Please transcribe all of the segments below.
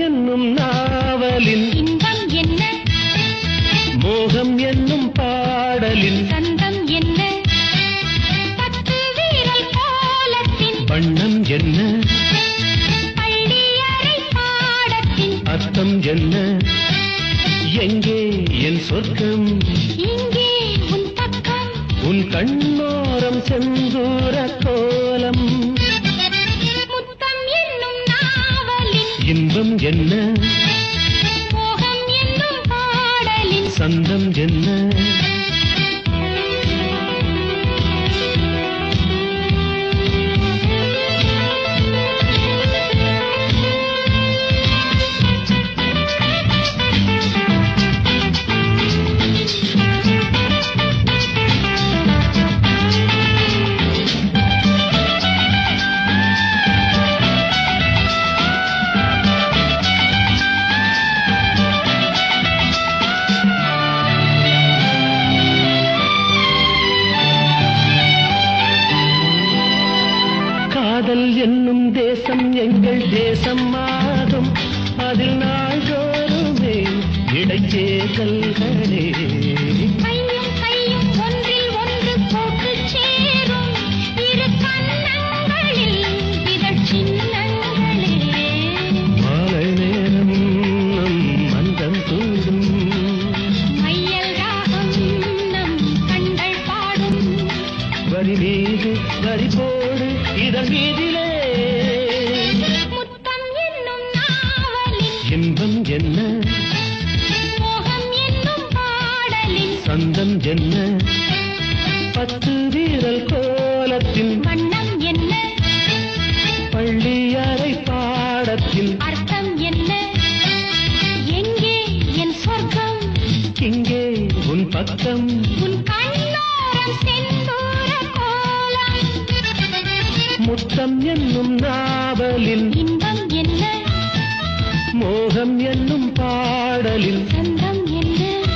என்னும் நாவலின் இன்பம் என்ன, மோகம் என்னும் பாடலின் சந்தம் என்ன, பத்து வீரல் கோலத்தின் வண்ணம் என்ன, பள்ளியறை பாடத்தின் அர்த்தம் என்ன, எங்கே என் சொர்க்கம், இங்கே உன் பக்கம், உன் கண்ணோரம் செந்தூர கோலம், முத்தம் என்னும் நாவலின் இன்பம் என்ன, மோகம் என்னும் பாடலின் சந்தம் என்ன. காதல் என்னும் தேசம் எங்கள் தேசம் ஆகும், அதில் நாள்தோறுமே இடைச்சேர்தல்களே. கையும் கையும் ஒன்றில் ஒன்று போட்டு சேரும், இரு கன்னங்களில் இதழ் சின்னங்களே. மாலை நேரம் நம் மந்தம் தூண்டும், மையல் ராகம் நம் கண்கள் பாடும், வரி மீது வரி போடு இதன் மீதிலே. முத்தம் என்னும் நாவலின் இன்பம் என்ன, மோகம் என்னும் பாடலின் சந்தம் என்ன, பத்து வீரல் கோலத்தின் வண்ணம் என்ன, பள்ளியறை பாடத்தின் அர்த்தம் என்ன, எங்கே என் சொர்க்கம், இங்கே உன் பக்கம், உன் கண்ணோரம் செந்தூர கோலம், முத்தம் என்னும் நாவலின் இன்பம் என்ன, மோகம் என்னும் பாடலின் சந்தம் என்ன.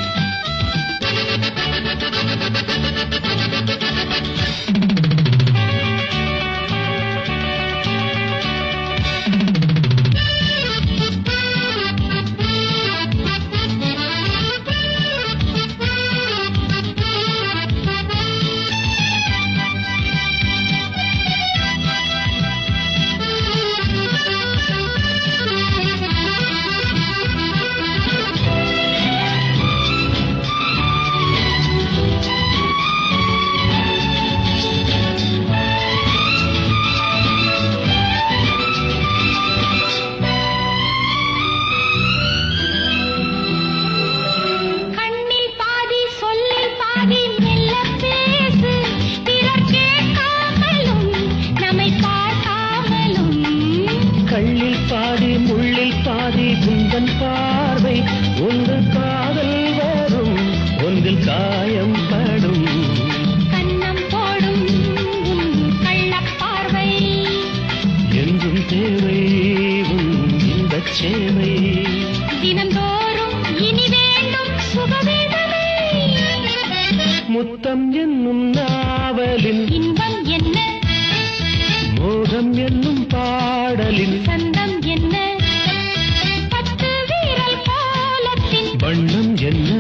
கண்ணில் பாதி சொல்லில் பாதி மெல்ல பேசு, பிறர் கேட்காமலும் நம்மை பார்க்காமலும். கள்ளில் பாதி முள்ளில் பாதி குந்தன் பார்வை, ஒன்று காதல் வரும் ஒன்றில் காயம் படும். கன்னம் போடும் உன் கள்ளப் பார்வை, என்றும் தேவை உன் இன்பச் சேவை, தினந்தோறும் இனி வேண்டும் சுகவேதனை. முத்தம் என்னும் நாவலின் இன்பம் என்ன, மோகம் என்னும் பாடலின் சந்தம் என்ன, பத்து வீரல் கோலத்தின் வண்ணம் என்ன,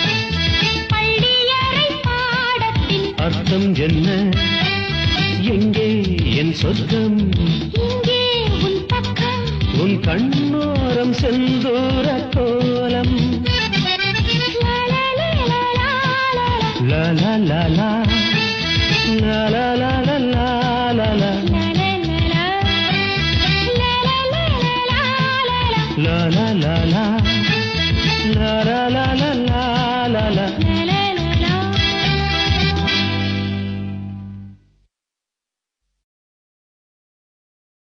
பள்ளியறை பாடத்தின் அர்த்தம் என்ன, எங்கே என் சொர்க்கம், இங்கே உன் பக்கம், உன் கண்ணோரம் செந்தூர கோலம். லா லா லா லா லா லா லா. லா லா லா லா லா லா லா லா லா La la la la la la la la la la la la la la la la la la la